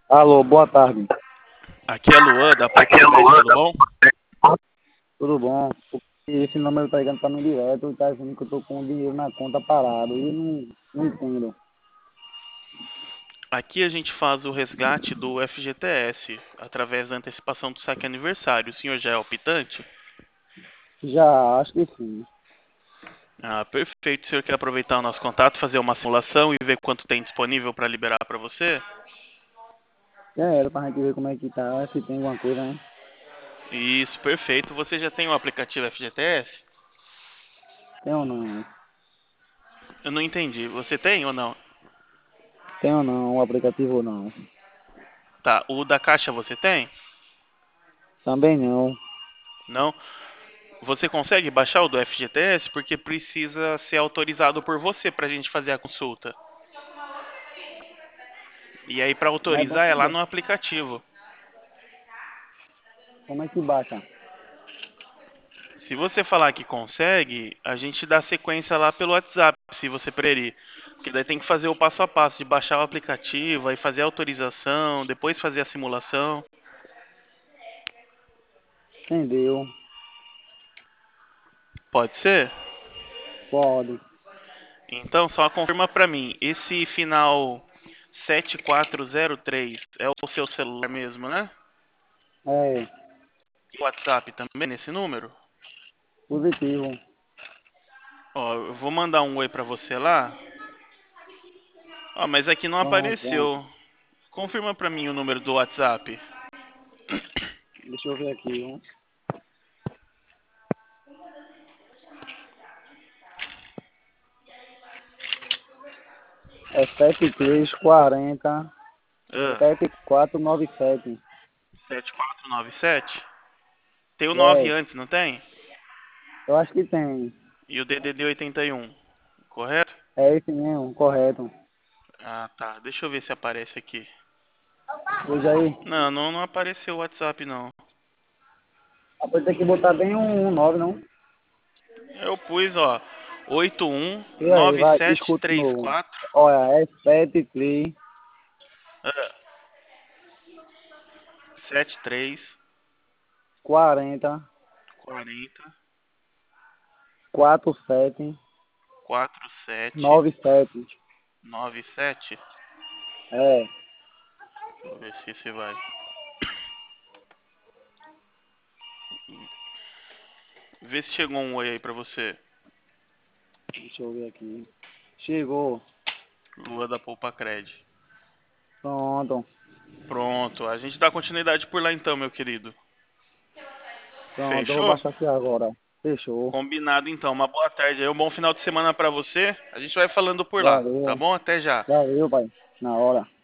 Alô, boa tarde. Aqui é Luan, da Aqui é Poupacred, tudo Luanda. bom? Tudo bom? Esse número tá ligando pra mim direto e tá dizendo que eu tô com o dinheiro na conta parado. E eu não entendo. Aqui a gente faz o resgate do FGTS, através da antecipação do saque aniversário. O senhor já é optante? Já, acho que sim. Ah, perfeito. O senhor quer aproveitar o nosso contato, fazer uma simulação e ver quanto tem disponível para liberar para você? Era pra gente ver como é que tá, se tem alguma coisa, né? Isso, perfeito. Você já tem o aplicativo FGTS? Tem ou não? Eu não entendi. Você tem ou não? Tem ou não, o aplicativo ou não? Tá, o da Caixa você tem? Também não. Não? Você consegue baixar o do FGTS? Porque precisa ser autorizado por você para a gente fazer a consulta. E aí, para Mas autorizar, é lá no aplicativo. como é que baixa? Se você falar que consegue, a gente dá sequência lá pelo WhatsApp, se você preferir. Porque daí tem que fazer o passo a passo de baixar o aplicativo, aí fazer a autorização, depois fazer a simulação. Entendeu? Pode ser? Pode. Então, só confirma pra mim. Esse final 7403 é o seu celular mesmo, né? É, O WhatsApp também nesse número? positivo. Ó, eu vou mandar um oi pra você lá. Ó, mas aqui não Pronto, pronto. apareceu. Confirma pra mim o número do WhatsApp. Deixa eu ver aqui, viu? É 7340 Ah, 7497. 7497. Tem o 9 É, antes, não tem? eu acho que tem. E o DDD 81, correto? É esse mesmo, correto. Ah, tá. Deixa eu ver se aparece aqui. Hoje aí, Não apareceu o WhatsApp, não. depois tem que botar bem um 9 não? Eu pus, ó, E aí, vai, escuta de novo. 81974 Olha, é 73 73 40 40 47 47 97. 97. É, Deixa eu ver se esse vai. Vê se chegou um oi aí pra você. deixa eu ver aqui. Chegou. Lua da Poupacred. Pronto. Pronto, a gente dá continuidade por lá então, meu querido. Pronto, eu vou Fechou? baixar aqui agora. Fechou. Combinado então. Uma boa tarde aí, um bom final de semana pra você. A gente vai falando por lá, tá Valeu. bom? Até já. Valeu, pai. Na hora.